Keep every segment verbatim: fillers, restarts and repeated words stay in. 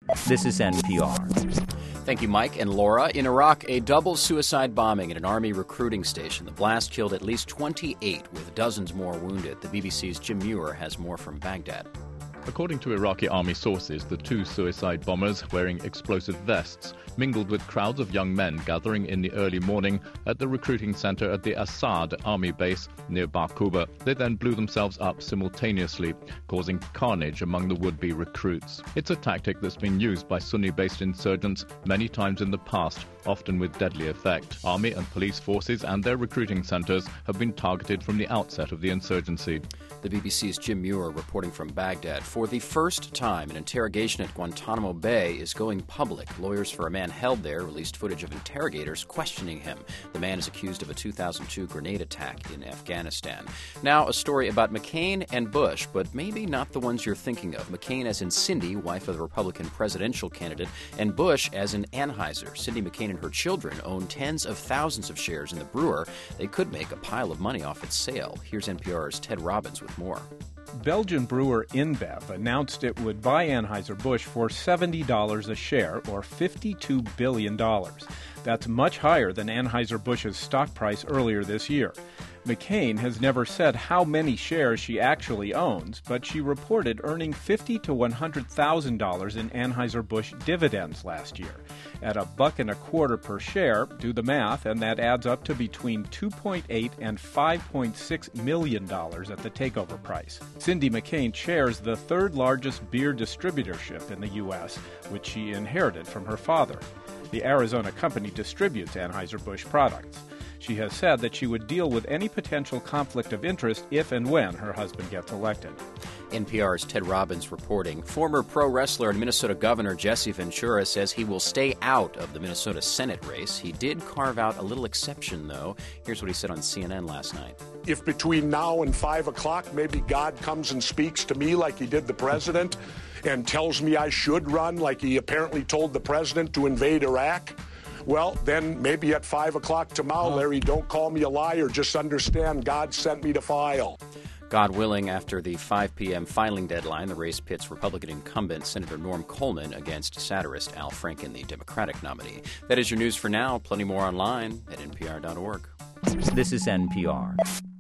This is N P R. Thank you, Mike and Laura. In Iraq, a double suicide bombing at an Army recruiting station. The blast killed at least twenty-eight, with dozens more wounded. The B B C's Jim Muir has more from Baghdad. According to Iraqi army sources, the two suicide bombers, wearing explosive vests, mingled with crowds of young men gathering in the early morning at the recruiting center at the Assad army base near Baquba. They then blew themselves up simultaneously, causing carnage among the would-be recruits. It's a tactic that's been used by Sunni-based insurgents many times in the past, often with deadly effect. Army and police forces and their recruiting centers have been targeted from the outset of the insurgency. The B B C's Jim Muir reporting from Baghdad. For the first time, an interrogation at Guantanamo Bay is going public. Lawyers for a man held there released footage of interrogators questioning him. The man is accused of a two thousand two grenade attack in Afghanistan. Now, a story about McCain and Bush, but maybe not the ones you're thinking of. McCain as in Cindy, wife of the Republican presidential candidate, and Bush as in Anheuser. Cindy McCain and her children own tens of thousands of shares in the brewer. They could make a pile of money off its sale. Here's N P R's Ted Robbins with more. Belgian brewer InBev announced it would buy Anheuser-Busch for seventy dollars a share, or fifty-two billion dollars. That's much higher than Anheuser-Busch's stock price earlier this year. McCain has never said how many shares she actually owns, but she reported earning fifty thousand to one hundred thousand dollars in Anheuser-Busch dividends last year. At a buck and a quarter per share, do the math, and that adds up to between two point eight and five point six million dollars at the takeover price. Cindy McCain chairs the third largest beer distributorship in the U S, which she inherited from her father. The Arizona company distributes Anheuser-Busch products. She has said that she would deal with any potential conflict of interest if and when her husband gets elected. N P R's Ted Robbins reporting. Former pro wrestler and Minnesota Governor Jesse Ventura says he will stay out of the Minnesota Senate race. He did carve out a little exception, though. Here's what he said on C N N last night. If between now and five o'clock maybe God comes and speaks to me like he did the president and tells me I should run like he apparently told the president to invade Iraq, well, then maybe at five o'clock tomorrow, Larry, don't call me a liar. Just understand God sent me to file. God willing, after the five p.m. filing deadline, the race pits Republican incumbent Senator Norm Coleman against satirist Al Franken, the Democratic nominee. That is your news for now. Plenty more online at N P R dot org. This is N P R.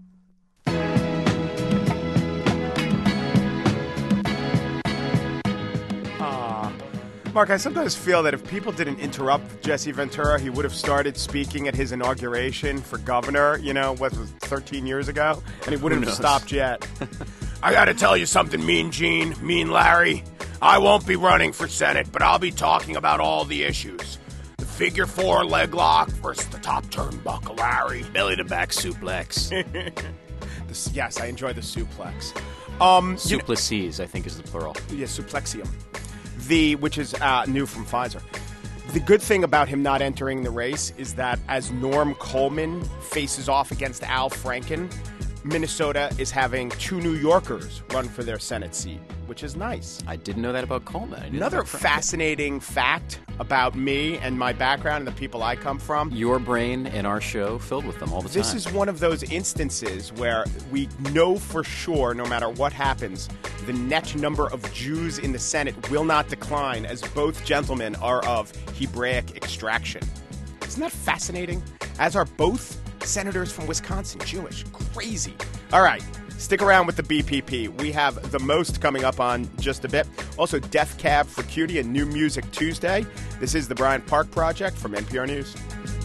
Mark, I sometimes feel that if people didn't interrupt Jesse Ventura, he would have started speaking at his inauguration for governor, you know, what was it, thirteen years ago? And he wouldn't have stopped yet. I got to tell you something, Mean Gene, Mean Larry. I won't be running for Senate, but I'll be talking about all the issues. The figure four leg lock versus the top turnbuckle, Larry. Belly to back suplex. This, yes, I enjoy the suplex. Um, Suplices, I think, is the plural. Yeah, suplexium. The, which is uh, new from Pfizer. The good thing about him not entering the race is that as Norm Coleman faces off against Al Franken, Minnesota is having two New Yorkers run for their Senate seat, which is nice. I didn't know that about Coleman. I knew Another that about fascinating fact about me and my background and the people I come from. Your brain and our show filled with them all the time. This is one of those instances where we know for sure, no matter what happens, the net number of Jews in the Senate will not decline, as both gentlemen are of Hebraic extraction. Isn't that fascinating? As are both senators from Wisconsin Jewish. Crazy. All right. Stick around with the B P P. We have the most coming up on just a bit. Also, Death Cab for Cutie and New Music Tuesday. This is the Bryant Park Project from N P R News.